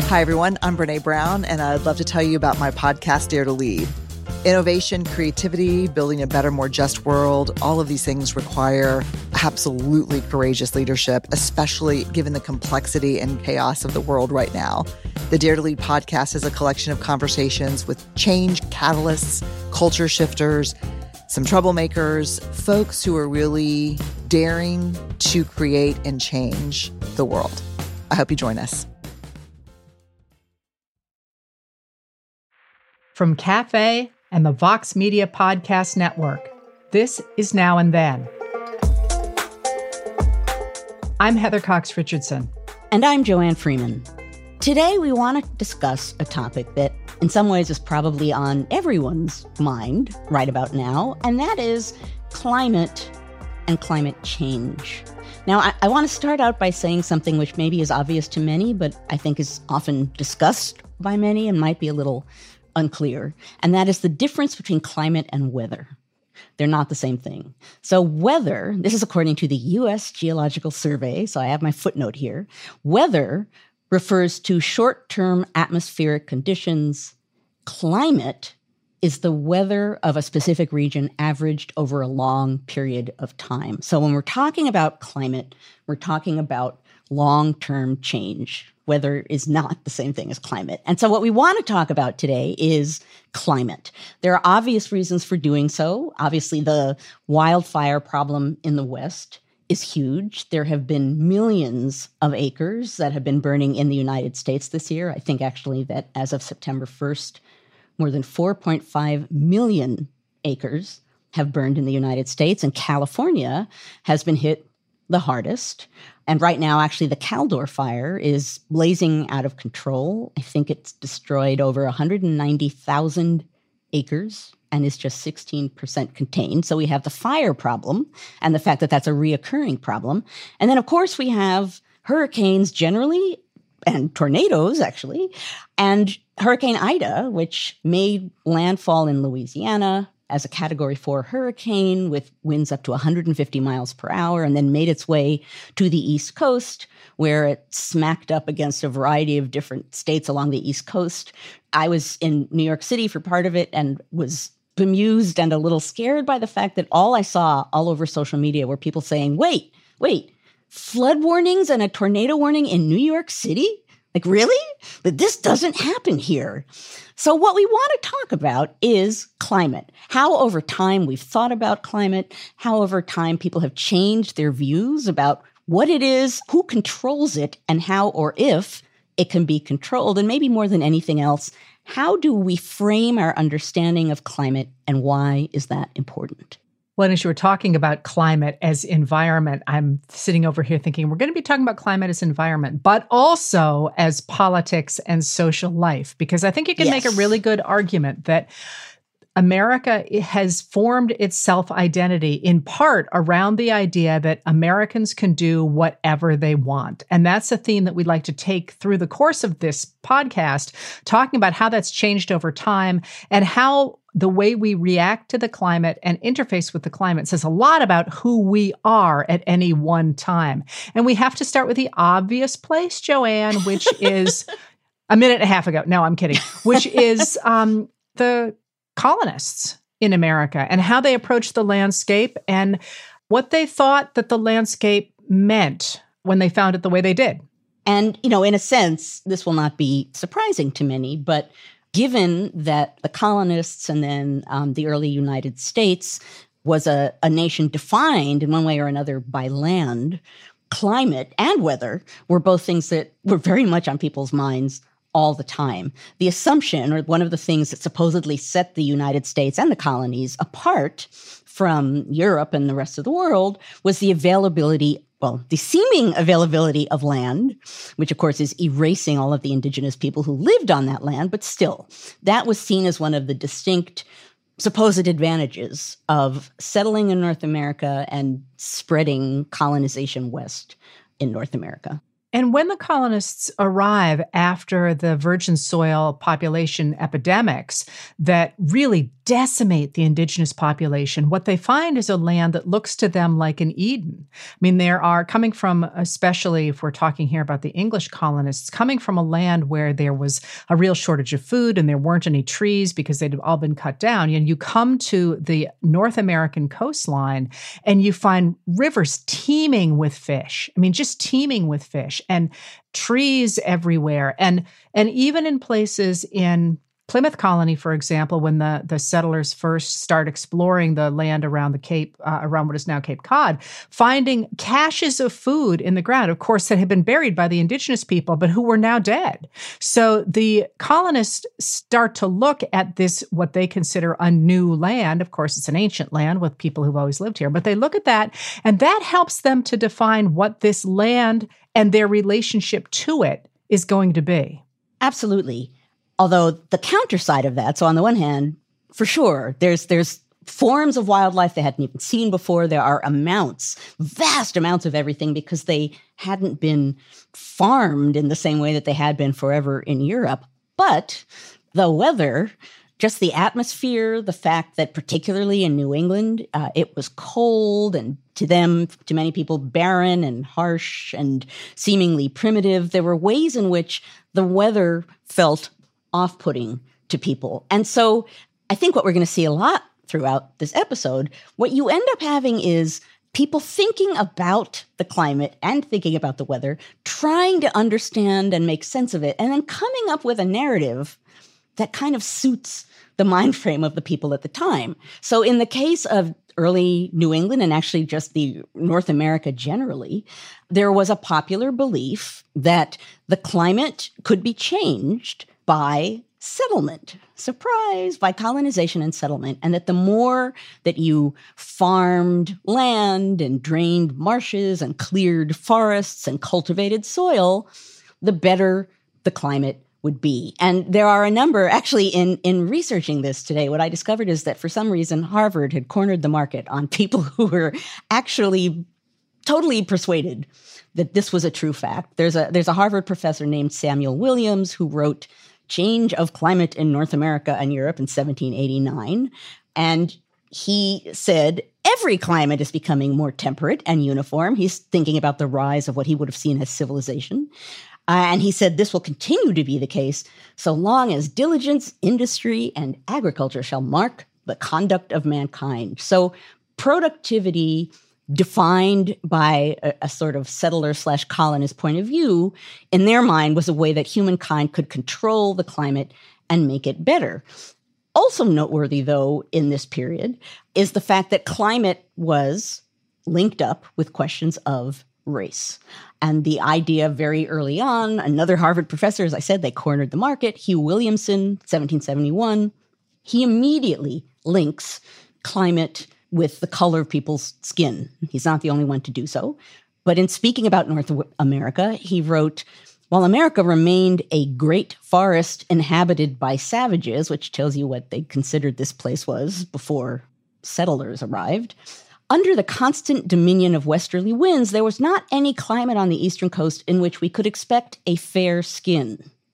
Hi, everyone. I'm Brene Brown, and I'd love to tell you about my podcast, Dare to Lead. Innovation, creativity, building a better, more just world, all of these things require absolutely courageous leadership, especially given the complexity and chaos of the world right now. The Dare to Lead podcast is a collection of conversations with change catalysts, culture shifters, some troublemakers, folks who are really daring to create and change the world. I hope you join us. From Cafe and the Vox Media Podcast Network, this is Now and Then. I'm Heather Cox Richardson. And I'm Joanne Freeman. Today, we want to discuss a topic that in some ways is probably on everyone's mind right about now, and that is climate and climate change. Now, I want to start out by saying something which maybe is obvious to many, but I think is often discussed by many and might be a little unclear, and that is the difference between climate and weather. They're not the same thing. So weather, this is according to the U.S. Geological Survey, so I have my footnote here. Weather refers to short-term atmospheric conditions. Climate is the weather of a specific region averaged over a long period of time. So when we're talking about climate, we're talking about long-term change. Weather is not the same thing as climate. And so what we want to talk about today is climate. There are obvious reasons for doing so. Obviously, the wildfire problem in the West is huge. There have been millions of acres that have been burning in the United States this year. I think actually that as of September 1st, more than 4.5 million acres have burned in the United States, and California has been hit the hardest. And right now, actually, the Caldor fire is blazing out of control. I think it's destroyed over 190,000 acres and is just 16% contained. So we have the fire problem and the fact that that's a reoccurring problem. And then, of course, we have hurricanes generally and tornadoes, actually, and Hurricane Ida, which made landfall in Louisiana as a Category 4 hurricane with winds up to 150 miles per hour, and then made its way to the East Coast, where it smacked up against a variety of different states along the East Coast. I was in New York City for part of it and was bemused and a little scared by the fact that all I saw all over social media were people saying, wait, flood warnings and a tornado warning in New York City? Like, really? But this doesn't happen here. So what we want to talk about is climate. How over time we've thought about climate, how over time people have changed their views about what it is, who controls it, and how or if it can be controlled. And maybe more than anything else, how do we frame our understanding of climate and why is that important? Well, as you were talking about climate as environment, I'm sitting over here thinking we're going to be talking about climate as environment, but also as politics and social life, because I think you can make a really good argument that America has formed its self-identity in part around the idea that Americans can do whatever they want. And that's a theme that we'd like to take through the course of this podcast, talking about how that's changed over time and how the way we react to the climate and interface with the climate says a lot about who we are at any one time. And we have to start with the obvious place, Joanne, which is a minute and a half ago. No, I'm kidding. Which is the colonists in America and how they approached the landscape and what they thought that the landscape meant when they found it the way they did. And, in a sense, this will not be surprising to many, but given that the colonists and then the early United States was a nation defined in one way or another by land, climate and weather were both things that were very much on people's minds all the time. The assumption, or one of the things that supposedly set the United States and the colonies apart from Europe and the rest of the world, was the the seeming availability of land, which of course is erasing all of the indigenous people who lived on that land, but still, that was seen as one of the distinct supposed advantages of settling in North America and spreading colonization west in North America. And when the colonists arrive after the virgin soil population epidemics that really decimate the indigenous population, what they find is a land that looks to them like an Eden. I mean, there are coming from, especially if we're talking here about the English colonists, coming from a land where there was a real shortage of food and there weren't any trees because they'd all been cut down. And you come to the North American coastline and you find rivers teeming with fish. I mean, just teeming with fish and trees everywhere. And even in places in Plymouth Colony, for example, when the settlers first start exploring the land around the Cape, around what is now Cape Cod, finding caches of food in the ground, of course, that had been buried by the indigenous people, but who were now dead. So the colonists start to look at this, what they consider a new land. Of course, it's an ancient land with people who've always lived here, but they look at that, and that helps them to define what this land and their relationship to it is going to be. Absolutely. Although the counter side of that, so on the one hand, for sure, there's forms of wildlife they hadn't even seen before. There are vast amounts of everything because they hadn't been farmed in the same way that they had been forever in Europe. But the weather, just the atmosphere, the fact that particularly in New England, it was cold and to many people, barren and harsh and seemingly primitive. There were ways in which the weather felt off-putting to people. And so I think what we're going to see a lot throughout this episode, what you end up having is people thinking about the climate and thinking about the weather, trying to understand and make sense of it, and then coming up with a narrative that kind of suits the mind frame of the people at the time. So in the case of early New England and actually just the North America generally, there was a popular belief that the climate could be changed by settlement, surprise, by colonization and settlement, and that the more that you farmed land and drained marshes and cleared forests and cultivated soil, the better the climate would be. And there are a number, actually, in researching this today, what I discovered is that for some reason, Harvard had cornered the market on people who were actually totally persuaded that this was a true fact. There's a Harvard professor named Samuel Williams who wrote Change of Climate in North America and Europe in 1789. And he said, every climate is becoming more temperate and uniform. He's thinking about the rise of what he would have seen as civilization. And he said this will continue to be the case so long as diligence, industry, and agriculture shall mark the conduct of mankind. So productivity defined by a sort of settler/colonist point of view, in their mind, was a way that humankind could control the climate and make it better. Also noteworthy, though, in this period, is the fact that climate was linked up with questions of race. And the idea very early on, another Harvard professor, as I said, they cornered the market, Hugh Williamson, 1771, he immediately links climate with the color of people's skin. He's not the only one to do so. But in speaking about North America, he wrote, while America remained a great forest inhabited by savages, which tells you what they considered this place was before settlers arrived, under the constant dominion of westerly winds, there was not any climate on the eastern coast in which we could expect a fair skin.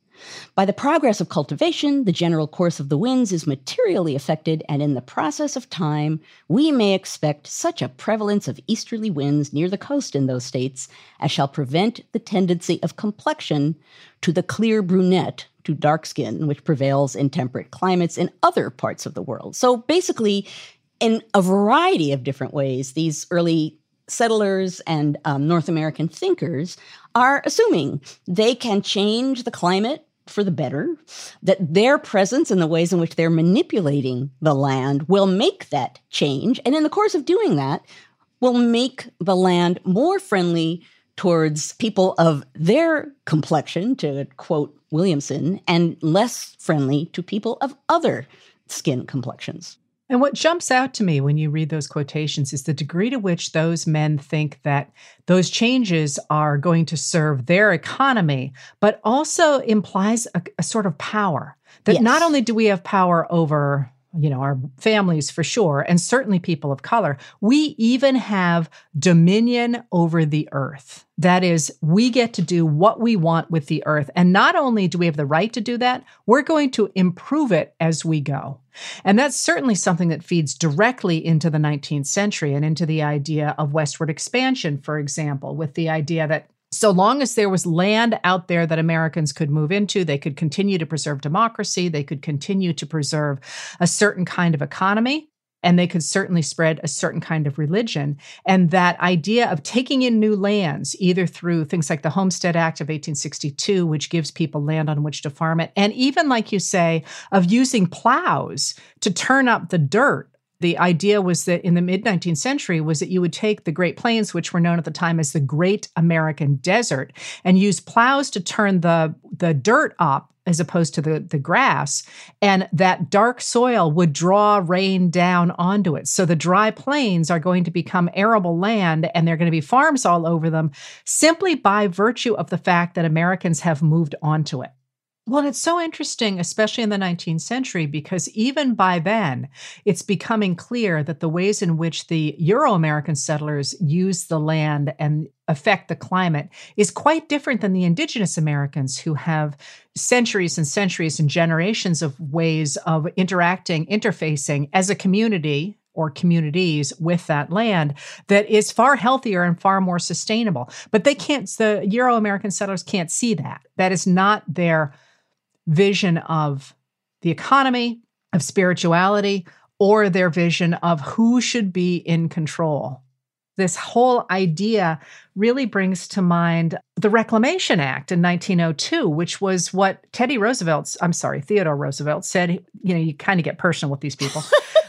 By the progress of cultivation, the general course of the winds is materially affected, and in the process of time, we may expect such a prevalence of easterly winds near the coast in those states as shall prevent the tendency of complexion to the clear brunette, to dark skin, which prevails in temperate climates in other parts of the world. So basically, in a variety of different ways, these early settlers and North American thinkers are assuming they can change the climate for the better, that their presence and the ways in which they're manipulating the land will make that change. And in the course of doing that, will make the land more friendly towards people of their complexion, to quote Williamson, and less friendly to people of other skin complexions. And what jumps out to me when you read those quotations is the degree to which those men think that those changes are going to serve their economy, but also implies a sort of power. That Not only do we have power over our families for sure, and certainly people of color, we even have dominion over the earth. That is, we get to do what we want with the earth. And not only do we have the right to do that, we're going to improve it as we go. And that's certainly something that feeds directly into the 19th century and into the idea of westward expansion, for example, with the idea that so long as there was land out there that Americans could move into, they could continue to preserve democracy, they could continue to preserve a certain kind of economy, and they could certainly spread a certain kind of religion. And that idea of taking in new lands, either through things like the Homestead Act of 1862, which gives people land on which to farm it, and even, like you say, of using plows to turn up the dirt. The idea was that in the mid-19th century was that you would take the Great Plains, which were known at the time as the Great American Desert, and use plows to turn the dirt up as opposed to the grass, and that dark soil would draw rain down onto it. So the dry plains are going to become arable land, and there are going to be farms all over them simply by virtue of the fact that Americans have moved onto it. Well, and it's so interesting, especially in the 19th century, because even by then, it's becoming clear that the ways in which the Euro-American settlers use the land and affect the climate is quite different than the indigenous Americans, who have centuries and centuries and generations of ways of interfacing as a community or communities with that land that is far healthier and far more sustainable. But the Euro-American settlers can't see that. That is not their vision of the economy, of spirituality, or their vision of who should be in control. This whole idea really brings to mind the Reclamation Act in 1902, which was what Theodore Roosevelt said. You kind of get personal with these people.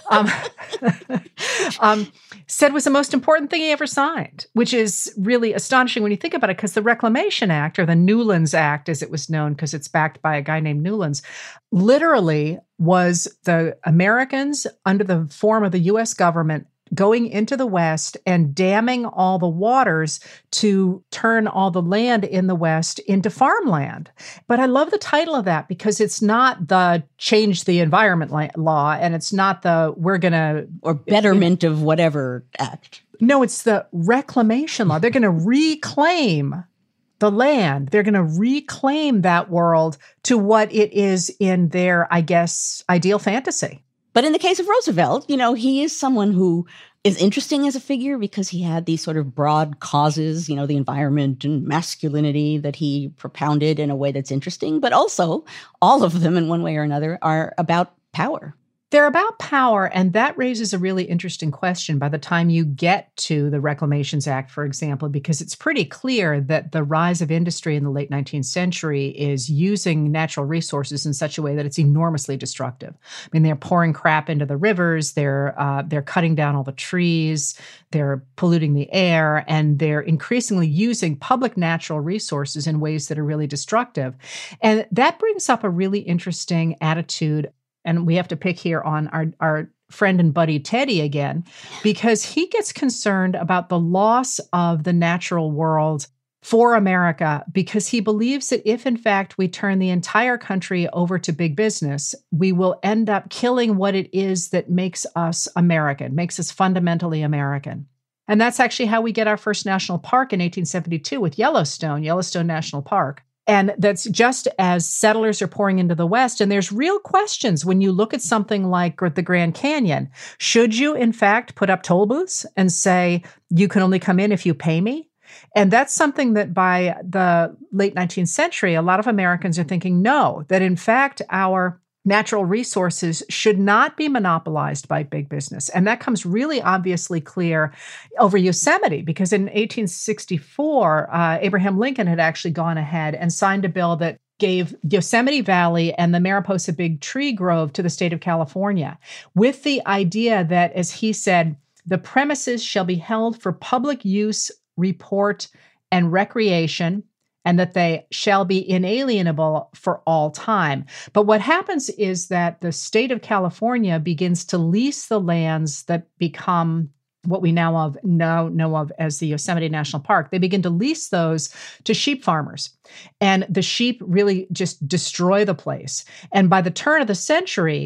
Said was the most important thing he ever signed, which is really astonishing when you think about it, because the Reclamation Act, or the Newlands Act as it was known, because it's backed by a guy named Newlands, literally was the Americans under the form of the U.S. government going into the West and damming all the waters to turn all the land in the West into farmland. But I love the title of that, because it's not the change the environment law, and it's not the or betterment of whatever act. No, it's the reclamation law. They're going to reclaim the land. They're going to reclaim that world to what it is in their, I guess, ideal fantasy. But in the case of Roosevelt, he is someone who is interesting as a figure because he had these sort of broad causes, the environment and masculinity that he propounded in a way that's interesting. But also, all of them in one way or another are about power. They're about power, and that raises a really interesting question by the time you get to the Reclamations Act, for example, because it's pretty clear that the rise of industry in the late 19th century is using natural resources in such a way that it's enormously destructive. I mean, they're pouring crap into the rivers, they're cutting down all the trees, they're polluting the air, and they're increasingly using public natural resources in ways that are really destructive. And that brings up a really interesting attitude. And we have to pick here on our friend and buddy Teddy again, because he gets concerned about the loss of the natural world for America, because he believes that if, in fact, we turn the entire country over to big business, we will end up killing what it is that makes us American, makes us fundamentally American. And that's actually how we get our first national park in 1872 with Yellowstone National Park. And that's just as settlers are pouring into the West. And there's real questions when you look at something like the Grand Canyon. Should you, in fact, put up toll booths and say, you can only come in if you pay me? And that's something that by the late 19th century, a lot of Americans are thinking, no, that in fact, our natural resources should not be monopolized by big business. And that comes really obviously clear over Yosemite, because in 1864, Abraham Lincoln had actually gone ahead and signed a bill that gave Yosemite Valley and the Mariposa Big Tree Grove to the state of California, with the idea that, as he said, the premises shall be held for public use, report, and recreation, and that they shall be inalienable for all time. But what happens is that the state of California begins to lease the lands that become what we now know of as the Yosemite National Park. They begin to lease those to sheep farmers. And the sheep really just destroy the place. And by the turn of the century,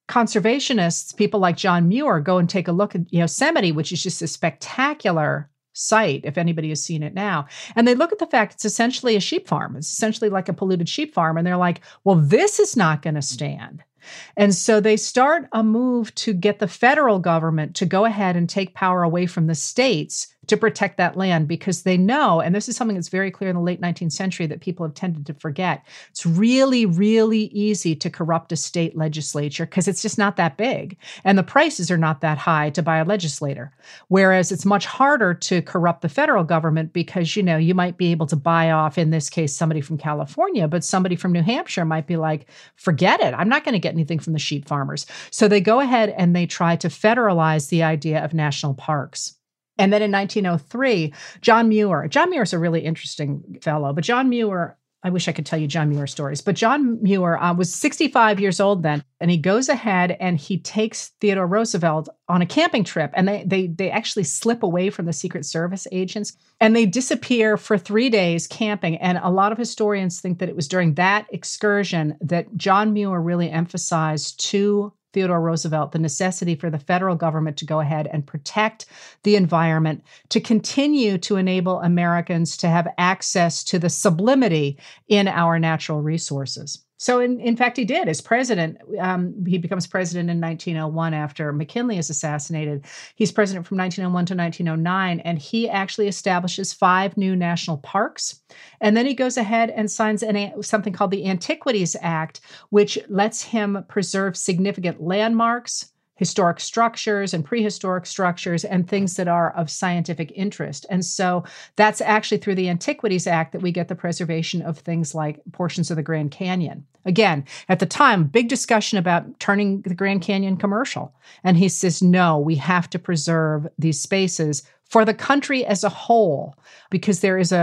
conservationists, people like John Muir, go and take a look at Yosemite, which is just a spectacular site, if anybody has seen it now. And they look at the fact it's essentially a sheep farm. It's essentially like a polluted sheep farm. And they're like, well, this is not going to stand. And so they start a move to get the federal government to go ahead and take power away from the states to protect that land, because they know, and this is something that's very clear in the late 19th century that people have tended to forget, it's really, really easy to corrupt a state legislature because it's just not that big. And the prices are not that high to buy a legislator. Whereas it's much harder to corrupt the federal government because, you might be able to buy off, in this case, somebody from California, but somebody from New Hampshire might be like, forget it. I'm not going to get anything from the sheep farmers. So they go ahead and they try to federalize the idea of national parks. And then in 1903, John Muir is a really interesting fellow, but John Muir, I wish I could tell you John Muir stories, but John Muir was 65 years old then, and he goes ahead and he takes Theodore Roosevelt on a camping trip, and they actually slip away from the Secret Service agents, and they disappear for 3 days camping. And a lot of historians think that it was during that excursion that John Muir really emphasized to Theodore Roosevelt the necessity for the federal government to go ahead and protect the environment, to continue to enable Americans to have access to the sublimity in our natural resources. So in fact, he did. As president, he becomes president in 1901 after McKinley is assassinated. He's president from 1901 to 1909, and he actually establishes 5 new national parks. And then he goes ahead and signs something called the Antiquities Act, which lets him preserve significant landmarks, historic structures and prehistoric structures, and things that are of scientific interest. And so that's actually through the Antiquities Act that we get the preservation of things like portions of the Grand Canyon. Again, at the time, big discussion about turning the Grand Canyon commercial. And he says, no, we have to preserve these spaces for the country as a whole, because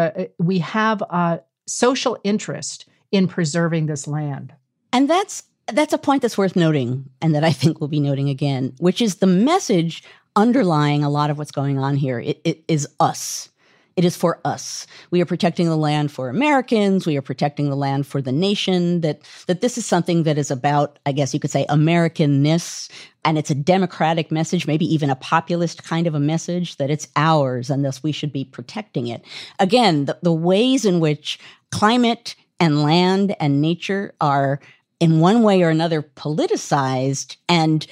we have a social interest in preserving this land. And that's a point that's worth noting, and that I think we'll be noting again, which is the message underlying a lot of what's going on here. It is us. It is for us. We are protecting the land for Americans. We are protecting the land for the nation, that this is something that is about, I guess you could say, Americanness. And it's a democratic message, maybe even a populist kind of a message, that it's ours and thus we should be protecting it. Again, the ways in which climate and land and nature are in one way or another politicized and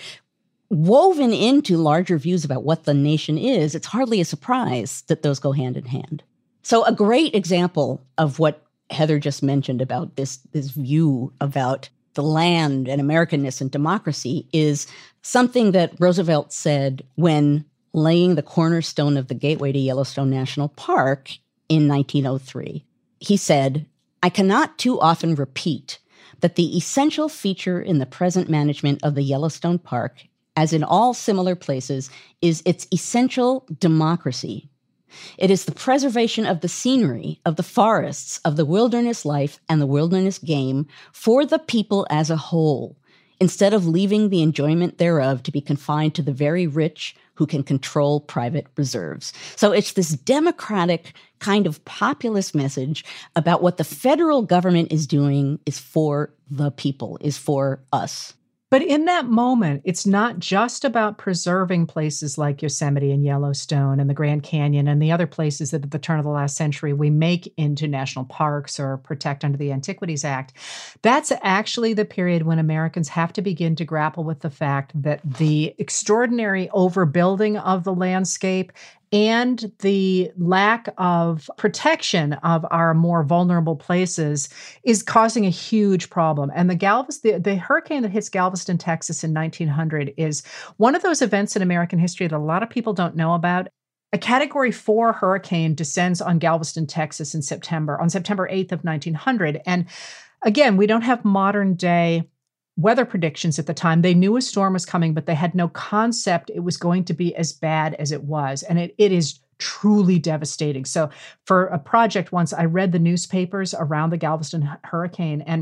woven into larger views about what the nation is, it's hardly a surprise that those go hand in hand. So a great example of what Heather just mentioned about this view about the land and Americanness and democracy is something that Roosevelt said when laying the cornerstone of the gateway to Yellowstone National Park in 1903. He said, "I cannot too often repeat that the essential feature in the present management of the Yellowstone Park, as in all similar places, is its essential democracy. It is the preservation of the scenery, of the forests, of the wilderness life and the wilderness game for the people as a whole, instead of leaving the enjoyment thereof to be confined to the very rich who can control private reserves." So it's this democratic kind of populist message about what the federal government is doing is for the people, is for us. But in that moment, it's not just about preserving places like Yosemite and Yellowstone and the Grand Canyon and the other places that at the turn of the last century we make into national parks or protect under the Antiquities Act. That's actually the period when Americans have to begin to grapple with the fact that the extraordinary overbuilding of the landscape and the lack of protection of our more vulnerable places is causing a huge problem. And the hurricane that hits Galveston, Texas in 1900 is one of those events in American history that a lot of people don't know about. A Category 4 hurricane descends on Galveston, Texas on September 8th of 1900. And again, we don't have modern day weather predictions at the time. They knew a storm was coming, but they had no concept it was going to be as bad as it was. And it is truly devastating. So for a project once, I read the newspapers around the Galveston hurricane, and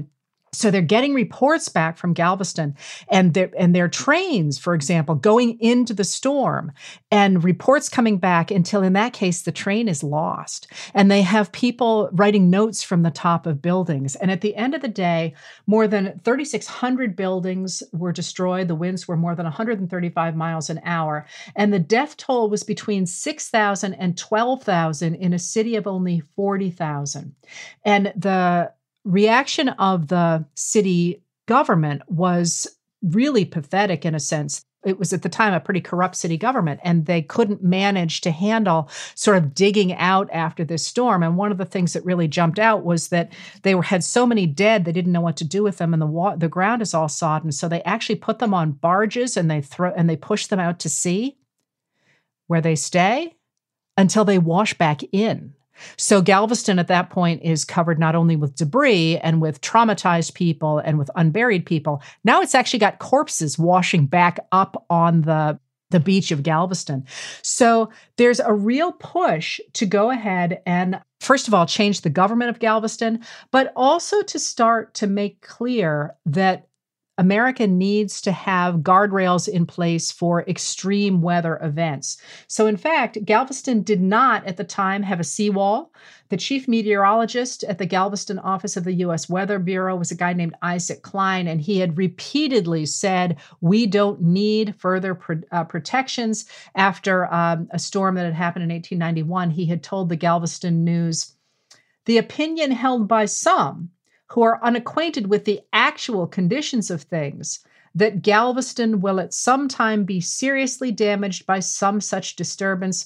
So they're getting reports back from Galveston and their trains, for example, going into the storm and reports coming back until in that case, the train is lost. And they have people writing notes from the top of buildings. And at the end of the day, more than 3,600 buildings were destroyed. The winds were more than 135 miles an hour. And the death toll was between 6,000 and 12,000 in a city of only 40,000. And the reaction of the city government was really pathetic in a sense. It was at the time a pretty corrupt city government, and they couldn't manage to handle sort of digging out after this storm. And one of the things that really jumped out was that they had so many dead, they didn't know what to do with them, and the ground is all sodden. So they actually put them on barges and they push them out to sea, where they stay until they wash back in. So Galveston at that point is covered not only with debris and with traumatized people and with unburied people. Now it's actually got corpses washing back up on the beach of Galveston. So there's a real push to go ahead and, first of all, change the government of Galveston, but also to start to make clear that America needs to have guardrails in place for extreme weather events. So in fact, Galveston did not at the time have a seawall. The chief meteorologist at the Galveston office of the U.S. Weather Bureau was a guy named Isaac Klein, and he had repeatedly said, we don't need further protections. After a storm that had happened in 1891, he had told the Galveston News, the opinion held by some who are unacquainted with the actual conditions of things, that Galveston will at some time be seriously damaged by some such disturbance,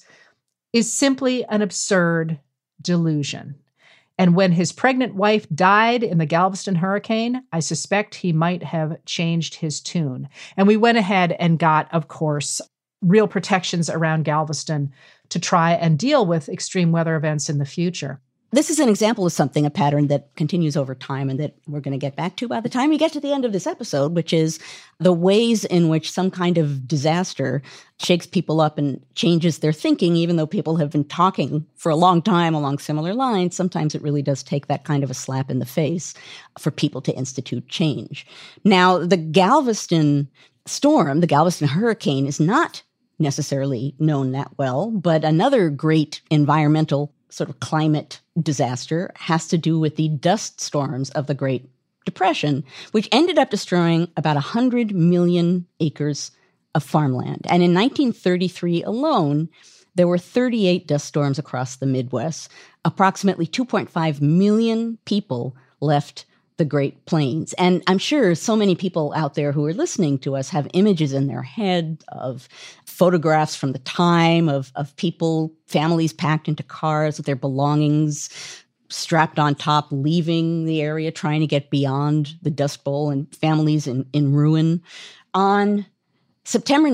is simply an absurd delusion. And when his pregnant wife died in the Galveston hurricane, I suspect he might have changed his tune. And we went ahead and got, of course, real protections around Galveston to try and deal with extreme weather events in the future. This is an example of something, a pattern that continues over time and that we're going to get back to by the time we get to the end of this episode, which is the ways in which some kind of disaster shakes people up and changes their thinking, even though people have been talking for a long time along similar lines. Sometimes it really does take that kind of a slap in the face for people to institute change. Now, the Galveston storm, the Galveston hurricane, is not necessarily known that well, but another great environmental sort of climate disaster has to do with the dust storms of the Great Depression, which ended up destroying about 100 million acres of farmland. And in 1933 alone, there were 38 dust storms across the Midwest. Approximately 2.5 million people left the Great Plains. And I'm sure so many people out there who are listening to us have images in their head of photographs from the time of people, families packed into cars with their belongings strapped on top, leaving the area, trying to get beyond the Dust Bowl, and families in ruin. On September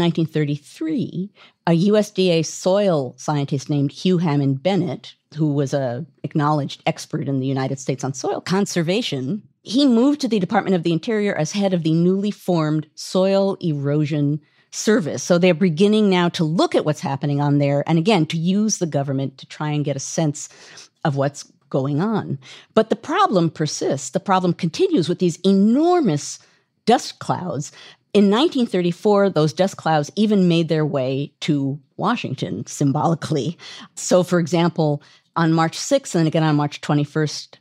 1933, a USDA soil scientist named Hugh Hammond Bennett, who was an acknowledged expert in the United States on soil conservation, he moved to the Department of the Interior as head of the newly formed Soil Erosion Service. So they're beginning now to look at what's happening on there, and again, to use the government to try and get a sense of what's going on. But the problem persists. The problem continues with these enormous dust clouds. In 1934, those dust clouds even made their way to Washington, symbolically. So, for example, on March 6th and again on March 21st,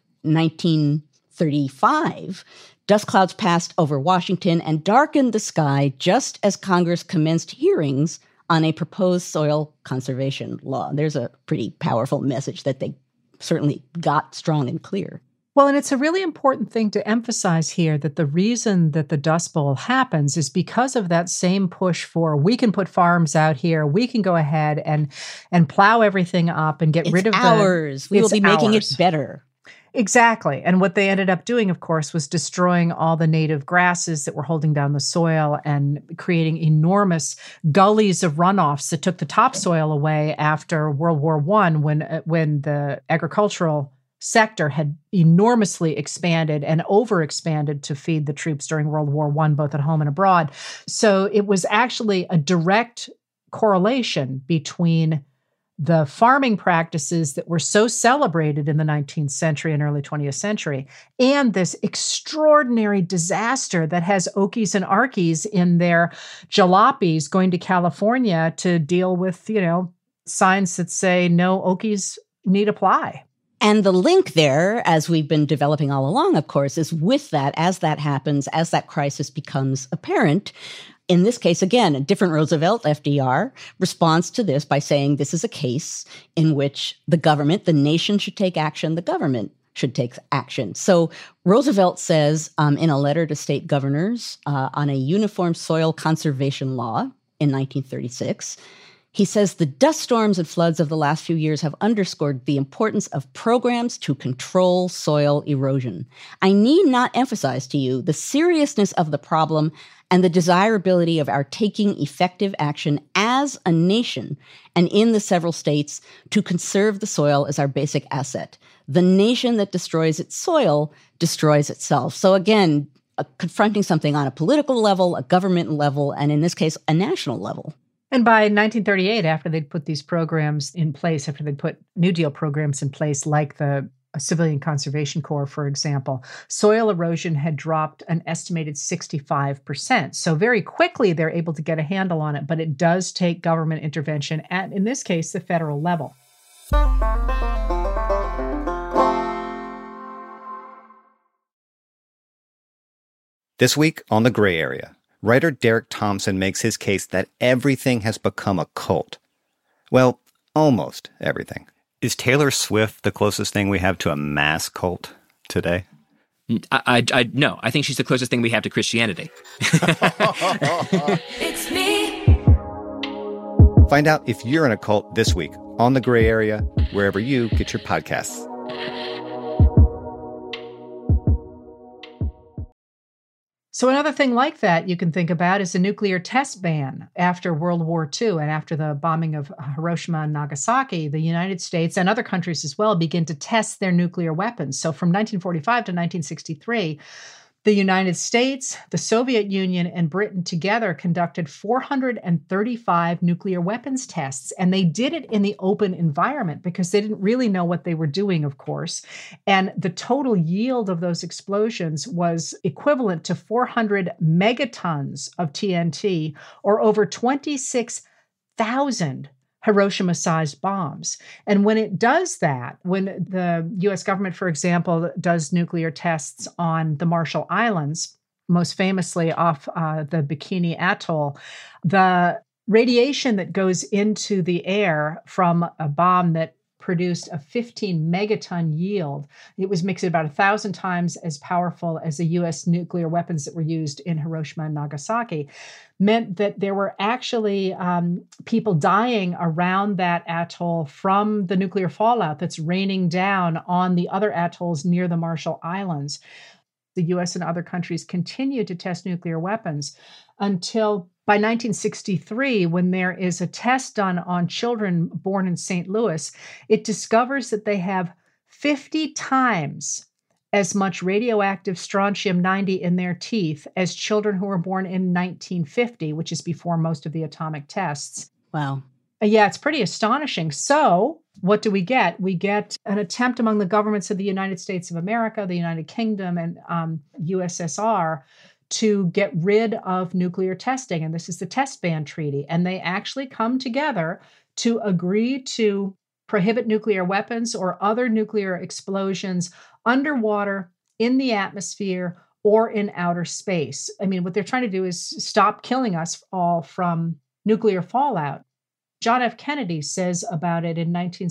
1935, dust clouds passed over Washington and darkened the sky just as Congress commenced hearings on a proposed soil conservation law. There's a pretty powerful message that they certainly got strong and clear. Well, and it's a really important thing to emphasize here that the reason that the Dust Bowl happens is because of that same push for, we can put farms out here, we can go ahead and plow everything up and get rid of ours. We will be making it better. Exactly. And what they ended up doing, of course, was destroying all the native grasses that were holding down the soil and creating enormous gullies of runoffs that took the topsoil away after World War I, when the agricultural sector had enormously expanded and overexpanded to feed the troops during World War I, both at home and abroad. So it was actually a direct correlation between the farming practices that were so celebrated in the 19th century and early 20th century, and this extraordinary disaster that has Okies and Arkies in their jalopies going to California to deal with, signs that say no Okies need apply. And the link there, as we've been developing all along, of course, is with that, as that happens, as that crisis becomes apparent. In this case, again, a different Roosevelt, FDR, responds to this by saying this is a case in which the government, the nation should take action, the government should take action. So Roosevelt says in a letter to state governors on a uniform soil conservation law in 1936, he says, the dust storms and floods of the last few years have underscored the importance of programs to control soil erosion. I need not emphasize to you the seriousness of the problem and the desirability of our taking effective action as a nation and in the several states to conserve the soil as our basic asset. The nation that destroys its soil destroys itself. So again, confronting something on a political level, a government level, and in this case, a national level. And by 1938, after they'd put these programs in place, after they'd put New Deal programs in place, like the Civilian Conservation Corps, for example, soil erosion had dropped an estimated 65%. So very quickly, they're able to get a handle on it, but it does take government intervention at, in this case, the federal level. This week on The Gray Area, writer Derek Thompson makes his case that everything has become a cult. Well, almost everything. Is Taylor Swift the closest thing we have to a mass cult today? No, I think she's the closest thing we have to Christianity. It's me. Find out if you're in a cult this week on The Gray Area, wherever you get your podcasts. So another thing like that you can think about is a nuclear test ban. After World War II and after the bombing of Hiroshima and Nagasaki, the United States and other countries as well begin to test their nuclear weapons. So from 1945 to 1963, the United States, the Soviet Union, and Britain together conducted 435 nuclear weapons tests. And they did it in the open environment because they didn't really know what they were doing, of course. And the total yield of those explosions was equivalent to 400 megatons of TNT, or over 26,000 Hiroshima-sized bombs. And when it does that, when the U.S. government, for example, does nuclear tests on the Marshall Islands, most famously off the Bikini Atoll, the radiation that goes into the air from a bomb that produced a 15 megaton yield, it was mixed about 1,000 times as powerful as the U.S. nuclear weapons that were used in Hiroshima and Nagasaki, meant that there were actually people dying around that atoll from the nuclear fallout that's raining down on the other atolls near the Marshall Islands. The U.S. and other countries continued to test nuclear weapons until by 1963, when there is a test done on children born in St. Louis, it discovers that they have 50 times as much radioactive strontium-90 in their teeth as children who were born in 1950, which is before most of the atomic tests. Wow. Yeah, it's pretty astonishing. So what do we get? We get an attempt among the governments of the United States of America, the United Kingdom, and USSR to get rid of nuclear testing. And this is the Test Ban Treaty. And they actually come together to agree to prohibit nuclear weapons or other nuclear explosions underwater, in the atmosphere, or in outer space. I mean, what they're trying to do is stop killing us all from nuclear fallout. John F. Kennedy says about it in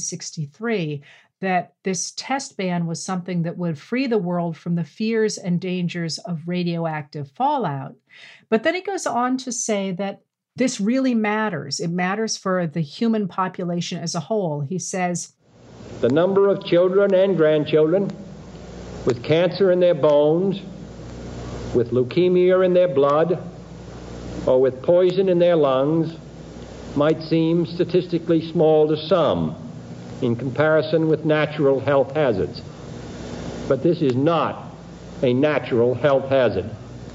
1963 that this test ban was something that would free the world from the fears and dangers of radioactive fallout. But then he goes on to say that this really matters. It matters for the human population as a whole. He says, the number of children and grandchildren with cancer in their bones, with leukemia in their blood, or with poison in their lungs might seem statistically small to some in comparison with natural health hazards. But this is not a natural health hazard,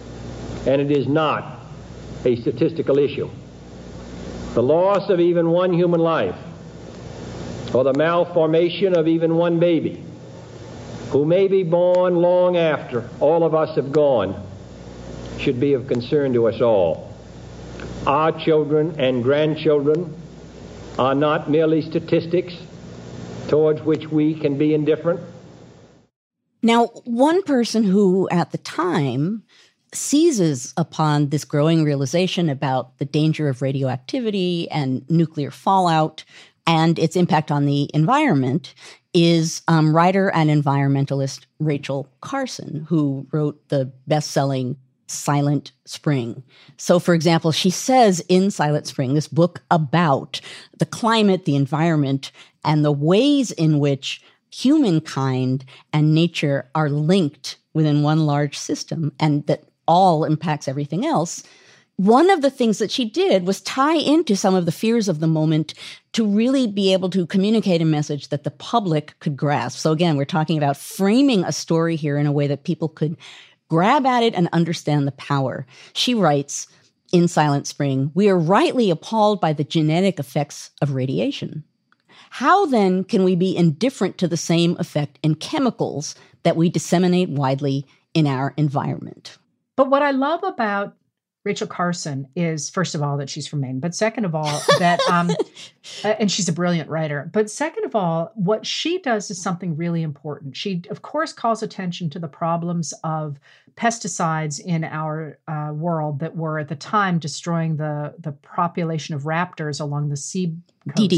and it is not a statistical issue. The loss of even one human life or the malformation of even one baby, who may be born long after all of us have gone, should be of concern to us all. Our children and grandchildren are not merely statistics towards which we can be indifferent. Now, one person who at the time seizes upon this growing realization about the danger of radioactivity and nuclear fallout and its impact on the environment is writer and environmentalist Rachel Carson, who wrote the best-selling Silent Spring. So, for example, she says in Silent Spring, this book about the climate, the environment, and the ways in which humankind and nature are linked within one large system and that all impacts everything else. One of the things that she did was tie into some of the fears of the moment to really be able to communicate a message that the public could grasp. So again, we're talking about framing a story here in a way that people could grab at it and understand the power. She writes in Silent Spring, "We are rightly appalled by the genetic effects of radiation. How then can we be indifferent to the same effect in chemicals that we disseminate widely in our environment?" But what I love about Rachel Carson is, first of all, that she's from Maine, but second of all, that, and she's a brilliant writer, but second of all, what she does is something really important. She, of course, calls attention to the problems of pesticides in our world that were at the time destroying the population of raptors along the sea coast.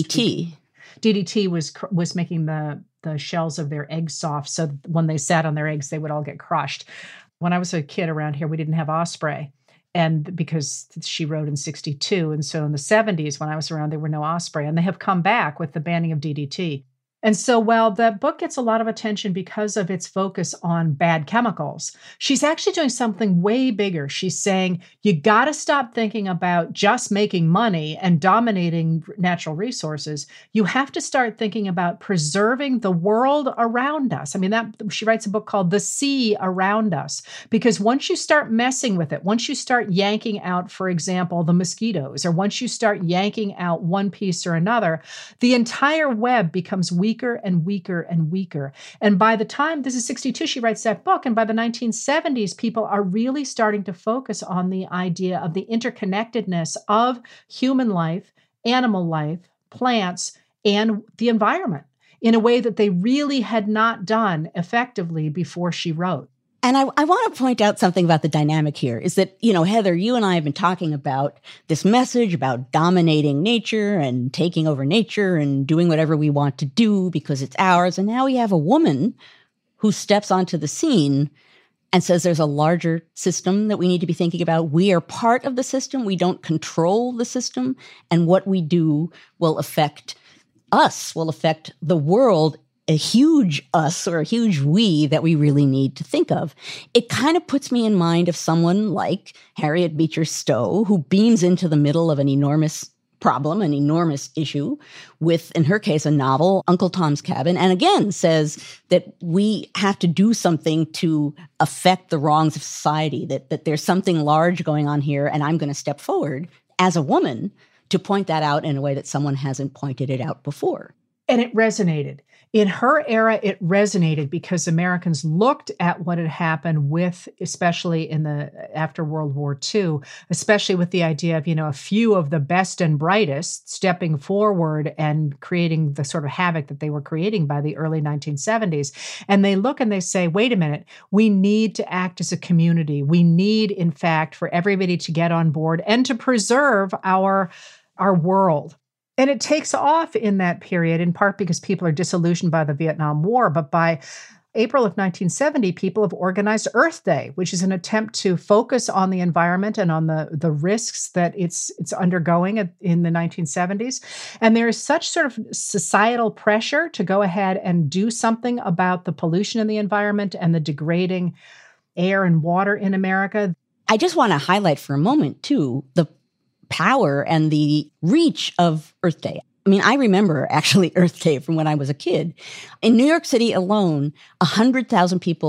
DDT was making the shells of their eggs soft, so when they sat on their eggs, they would all get crushed. When I was a kid around here, we didn't have Osprey, and because she wrote in 1962, and so in the 1970s, when I was around, there were no Osprey, and they have come back with the banning of DDT. And so while the book gets a lot of attention because of its focus on bad chemicals, she's actually doing something way bigger. She's saying, you got to stop thinking about just making money and dominating natural resources. You have to start thinking about preserving the world around us. I mean, she writes a book called The Sea Around Us, because once you start messing with it, once you start yanking out, for example, the mosquitoes, or once you start yanking out one piece or another, the entire web becomes weaker and weaker and weaker. And by the time, this is 1962, she writes that book, and by the 1970s, people are really starting to focus on the idea of the interconnectedness of human life, animal life, plants, and the environment in a way that they really had not done effectively before she wrote. And I want to point out something about the dynamic here is that, Heather, you and I have been talking about this message about dominating nature and taking over nature and doing whatever we want to do because it's ours. And now we have a woman who steps onto the scene and says there's a larger system that we need to be thinking about. We are part of the system. We don't control the system. And what we do will affect us, will affect the world, a huge us or a huge we that we really need to think of. It kind of puts me in mind of someone like Harriet Beecher Stowe, who beams into the middle of an enormous problem, an enormous issue with, in her case, a novel, Uncle Tom's Cabin, and again says that we have to do something to affect the wrongs of society, that there's something large going on here, and I'm going to step forward as a woman to point that out in a way that someone hasn't pointed it out before. And it resonated. In her era, it resonated because Americans looked at what had happened with, especially after World War II, especially with the idea of, a few of the best and brightest stepping forward and creating the sort of havoc that they were creating by the early 1970s. And they look and they say, wait a minute, we need to act as a community. We need, in fact, for everybody to get on board and to preserve our world. And it takes off in that period, in part because people are disillusioned by the Vietnam War. But by April of 1970, people have organized Earth Day, which is an attempt to focus on the environment and on the risks that it's undergoing in the 1970s. And there is such sort of societal pressure to go ahead and do something about the pollution in the environment and the degrading air and water in America. I just want to highlight for a moment, too, the power and the reach of Earth Day. I mean, I remember actually Earth Day from when I was a kid. In New York City alone, 100,000 people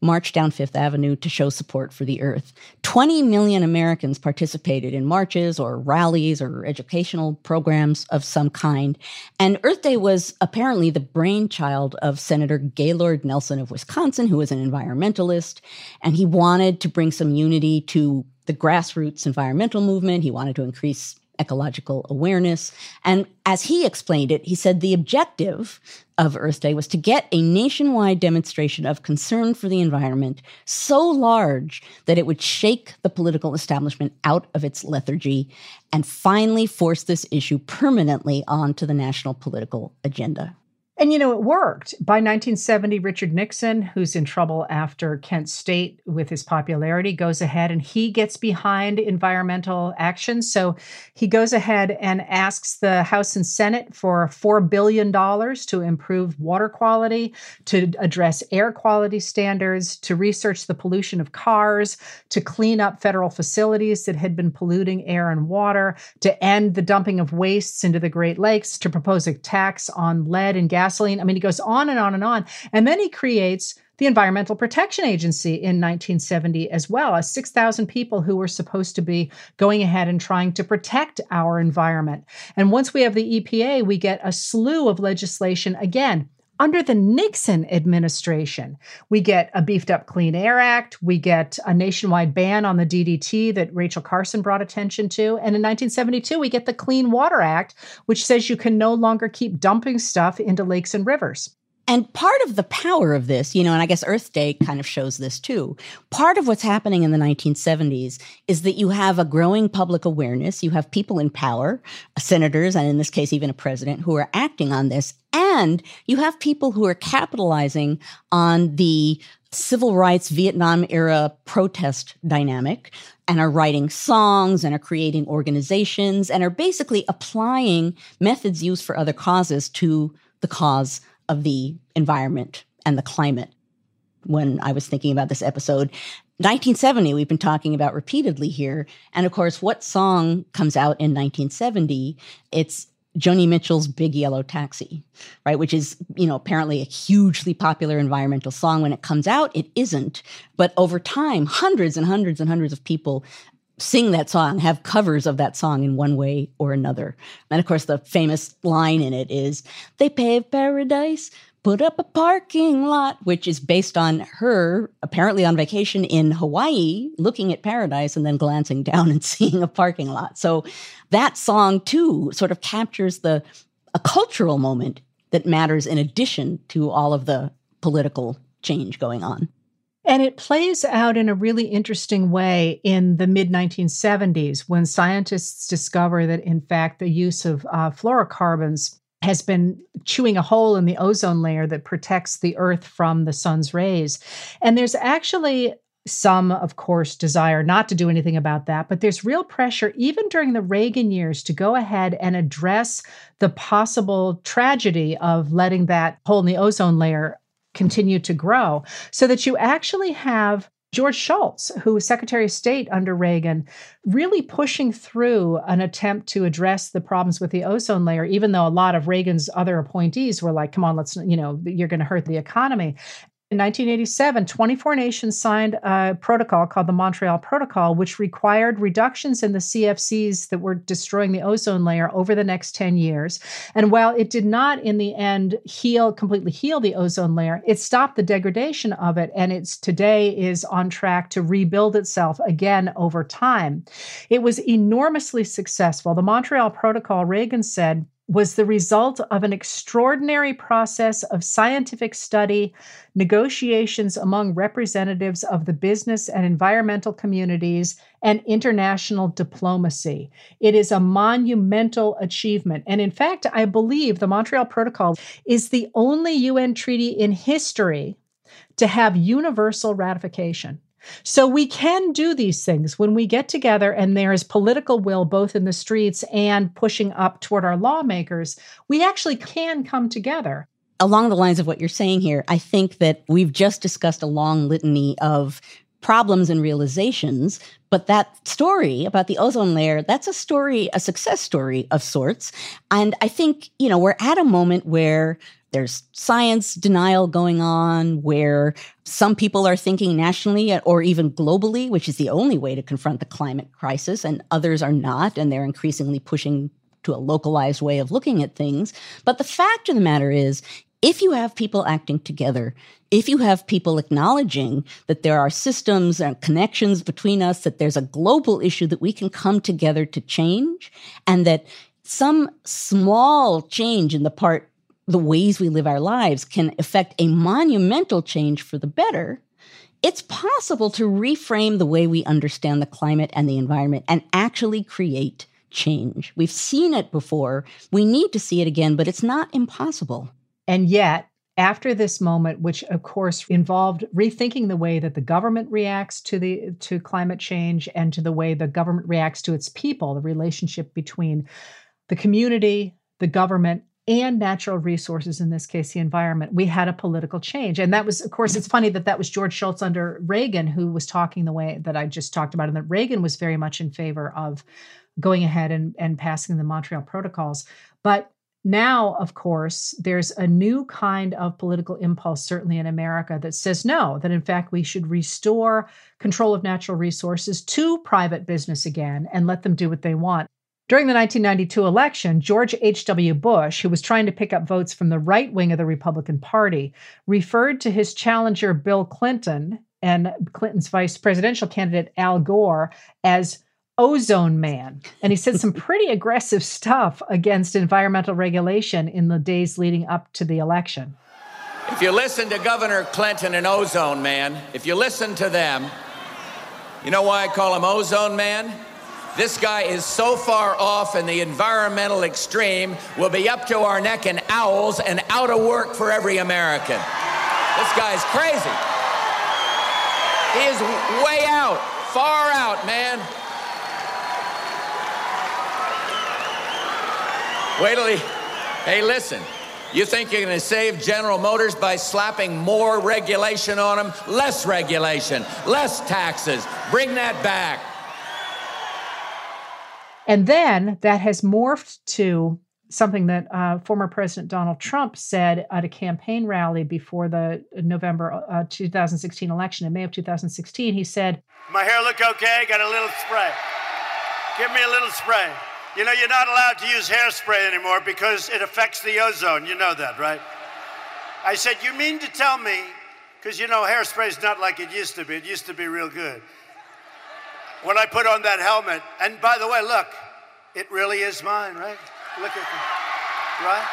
marched down Fifth Avenue to show support for the Earth. 20 million Americans participated in marches or rallies or educational programs of some kind. And Earth Day was apparently the brainchild of Senator Gaylord Nelson of Wisconsin, who was an environmentalist. And he wanted to bring some unity to the grassroots environmental movement. He wanted to increase ecological awareness. And as he explained it, he said the objective of Earth Day was to get a nationwide demonstration of concern for the environment so large that it would shake the political establishment out of its lethargy and finally force this issue permanently onto the national political agenda. And, it worked. By 1970, Richard Nixon, who's in trouble after Kent State with his popularity, goes ahead and he gets behind environmental action. So he goes ahead and asks the House and Senate for $4 billion to improve water quality, to address air quality standards, to research the pollution of cars, to clean up federal facilities that had been polluting air and water, to end the dumping of wastes into the Great Lakes, to propose a tax on lead and gasoline. I mean, he goes on and on and on. And then he creates the Environmental Protection Agency in 1970 as well, as 6,000 people who were supposed to be going ahead and trying to protect our environment. And once we have the EPA, we get a slew of legislation, again, under the Nixon administration. We get a beefed up Clean Air Act. We get a nationwide ban on the DDT that Rachel Carson brought attention to. And in 1972, we get the Clean Water Act, which says you can no longer keep dumping stuff into lakes and rivers. And part of the power of this, and I guess Earth Day kind of shows this too, part of what's happening in the 1970s is that you have a growing public awareness. You have people in power, senators, and in this case, even a president, who are acting on this. And you have people who are capitalizing on the civil rights Vietnam era protest dynamic and are writing songs and are creating organizations and are basically applying methods used for other causes to the cause of the environment and the climate. When I was thinking about this episode, 1970, we've been talking about repeatedly here. And of course, what song comes out in 1970? It's Joni Mitchell's Big Yellow Taxi, right? Which is, apparently a hugely popular environmental song. When it comes out, it isn't. But over time, hundreds and hundreds and hundreds of people sing that song, have covers of that song in one way or another. And of course, the famous line in it is, they paved paradise, put up a parking lot, which is based on her apparently on vacation in Hawaii, looking at paradise and then glancing down and seeing a parking lot. So that song, too, sort of captures a cultural moment that matters in addition to all of the political change going on. And it plays out in a really interesting way in the mid-1970s when scientists discover that, in fact, the use of fluorocarbons has been chewing a hole in the ozone layer that protects the Earth from the sun's rays. And there's actually some, of course, desire not to do anything about that, but there's real pressure, even during the Reagan years, to go ahead and address the possible tragedy of letting that hole in the ozone layer continue to grow, so that you actually have George Shultz, who was Secretary of State under Reagan, really pushing through an attempt to address the problems with the ozone layer, even though a lot of Reagan's other appointees were like, come on, you're going to hurt the economy. In 1987, 24 nations signed a protocol called the Montreal Protocol, which required reductions in the CFCs that were destroying the ozone layer over the next 10 years. And while it did not, in the end, completely heal the ozone layer, it stopped the degradation of it, and today is on track to rebuild itself again over time. It was enormously successful. The Montreal Protocol, Reagan said, was the result of an extraordinary process of scientific study, negotiations among representatives of the business and environmental communities, and international diplomacy. It is a monumental achievement. And in fact, I believe the Montreal Protocol is the only UN treaty in history to have universal ratification. So we can do these things when we get together and there is political will both in the streets and pushing up toward our lawmakers. We actually can come together. Along the lines of what you're saying here, I think that we've just discussed a long litany of problems and realizations, but that story about the ozone layer, that's a success story of sorts. And I think, we're at a moment where there's science denial going on, where some people are thinking nationally or even globally, which is the only way to confront the climate crisis, and others are not, and they're increasingly pushing to a localized way of looking at things. But the fact of the matter is, if you have people acting together, if you have people acknowledging that there are systems and connections between us, that there's a global issue that we can come together to change, and that some small change in the ways we live our lives can affect a monumental change for the better, it's possible to reframe the way we understand the climate and the environment and actually create change. We've seen it before. We need to see it again, but it's not impossible. And yet, after this moment, which of course involved rethinking the way that the government reacts to climate change and to the way the government reacts to its people, the relationship between the community, the government, and natural resources, in this case, the environment, we had a political change. And that was, of course, it's funny that was George Shultz under Reagan who was talking the way that I just talked about, and that Reagan was very much in favor of going ahead and passing the Montreal Protocols. But now, of course, there's a new kind of political impulse, certainly in America, that says no, that in fact we should restore control of natural resources to private business again and let them do what they want. During the 1992 election, George H.W. Bush, who was trying to pick up votes from the right wing of the Republican Party, referred to his challenger, Bill Clinton, and Clinton's vice presidential candidate, Al Gore, as ozone man. And he said some pretty aggressive stuff against environmental regulation in the days leading up to the election. If you listen to Governor Clinton and ozone man, if you listen to them, you know why I call him ozone man? This guy is so far off in the environmental extreme, we'll be up to our neck in owls and out of work for every American. This guy's crazy. He is way out, far out, man. Wait till hey, listen, you think you're going to save General Motors by slapping more regulation on them? Less regulation, less taxes. Bring that back. And then that has morphed to something that former President Donald Trump said at a campaign rally before the November 2016 election. In May of 2016, he said, "My hair look okay? Got a little spray. Give me a little spray. You know, you're not allowed to use hairspray anymore because it affects the ozone. You know that, right?" I said, "You mean to tell me," because, you know, hairspray is not like it used to be. It used to be real good. When I put on that helmet, and by the way, look, it really is mine, right? Look at me, right?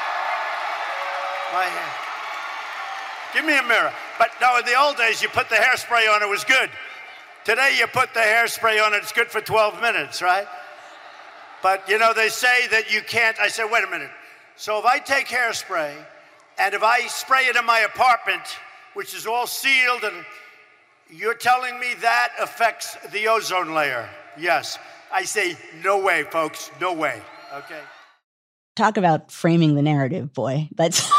My hair. Give me a mirror. But no, in the old days, you put the hairspray on, it was good. Today, you put the hairspray on, it's good for 12 minutes, right? But, you know, they say that you can't. I said, wait a minute. So if I take hairspray and if I spray it in my apartment, which is all sealed, and you're telling me that affects the ozone layer? Yes. I say, no way, folks. No way. Okay. Talk about framing the narrative, boy. That's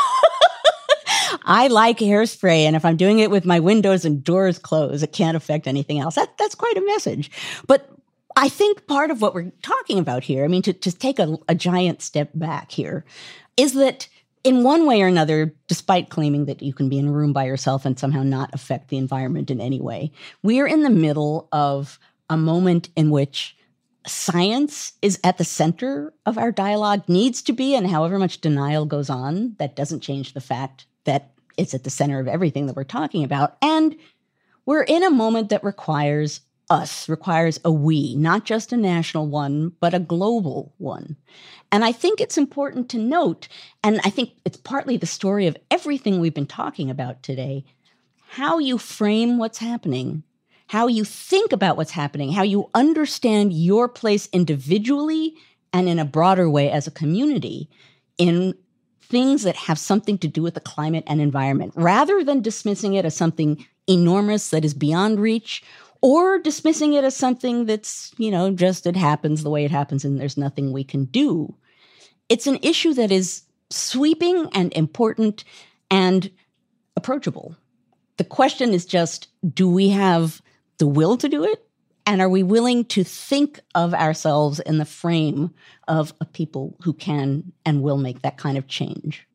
I like hairspray, and if I'm doing it with my windows and doors closed, it can't affect anything else. That's quite a message. But I think part of what we're talking about here, I mean, to take a giant step back here, is that in one way or another, despite claiming that you can be in a room by yourself and somehow not affect the environment in any way, we are in the middle of a moment in which science is at the center of our dialogue, needs to be, and however much denial goes on, that doesn't change the fact that it's at the center of everything that we're talking about. And we're in a moment that requires a we, not just a national one, but a global one. And I think it's important to note, and I think it's partly the story of everything we've been talking about today, how you frame what's happening, how you think about what's happening, how you understand your place individually and in a broader way as a community in things that have something to do with the climate and environment, rather than dismissing it as something enormous that is beyond reach, or dismissing it as something that's, you know, just it happens the way it happens and there's nothing we can do. It's an issue that is sweeping and important and approachable. The question is just, do we have the will to do it? And are we willing to think of ourselves in the frame of a people who can and will make that kind of change?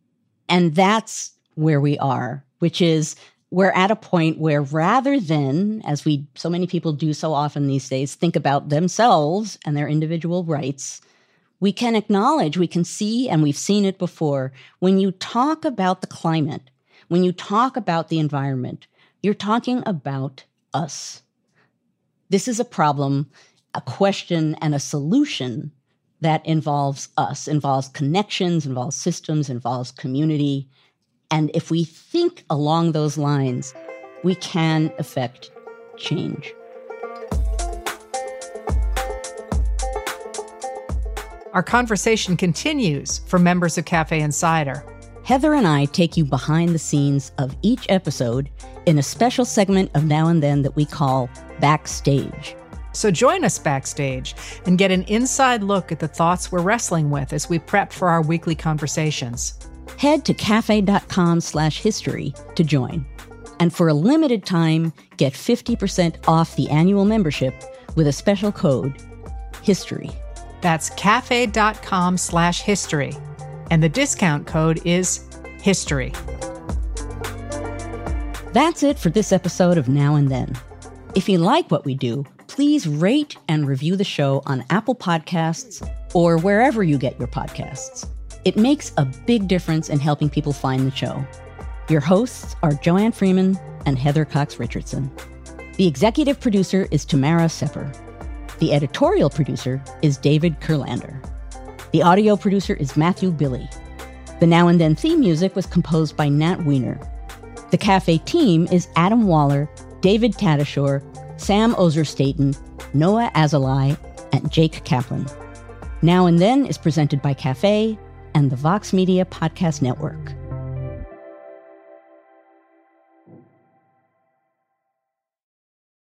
And that's where we are, which is we're at a point where rather than, as so many people do so often these days, think about themselves and their individual rights, we can acknowledge, we can see, and we've seen it before, when you talk about the climate, when you talk about the environment, you're talking about us. This is a problem, a question, and a solution that involves us, involves connections, involves systems, involves community. And if we think along those lines, we can affect change. Our conversation continues for members of Cafe Insider. Heather and I take you behind the scenes of each episode in a special segment of Now and Then that we call Backstage. So join us backstage and get an inside look at the thoughts we're wrestling with as we prep for our weekly conversations. Head to cafe.com/history to join. And for a limited time, get 50% off the annual membership with a special code, HISTORY. That's cafe.com/history. And the discount code is HISTORY. That's it for this episode of Now and Then. If you like what we do, please rate and review the show on Apple Podcasts or wherever you get your podcasts. It makes a big difference in helping people find the show. Your hosts are Joanne Freeman and Heather Cox Richardson. The executive producer is Tamara Sepper. The editorial producer is David Kurlander. The audio producer is Matthew Billy. The Now and Then theme music was composed by Nat Weiner. The Cafe team is Adam Waller, David Tatasciore, Sam Ozer-Staten, Noah Azulai, and Jake Kaplan. Now and Then is presented by Cafe and the Vox Media Podcast Network.